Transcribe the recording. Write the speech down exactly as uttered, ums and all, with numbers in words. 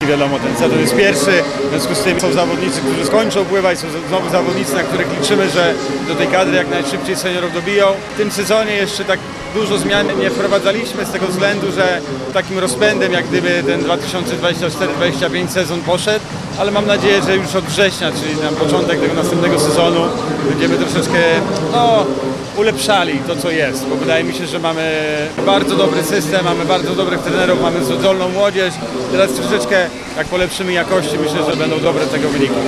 wiadomo, ten sezon jest pierwszy, w związku z tym są zawodnicy, którzy skończą pływać, są znowu zawodnicy, na których liczymy, że do tej kadry jak najszybciej seniorów dobiją. W tym sezonie jeszcze tak dużo zmian nie wprowadzaliśmy z tego względu, że takim rozpędem jak gdyby ten dwa tysiące dwudziesty czwarty dwudziesty piąty sezon poszedł, ale mam nadzieję, że już od września, czyli na początek tego następnego sezonu będziemy troszeczkę no, ulepszali to, co jest, bo wydaje mi się, że mamy bardzo dobry system, mamy bardzo dobrych trenerów, mamy zdolną młodzież. Teraz troszeczkę, jak polepszymy jakości, myślę, że będą dobre tego wyniki.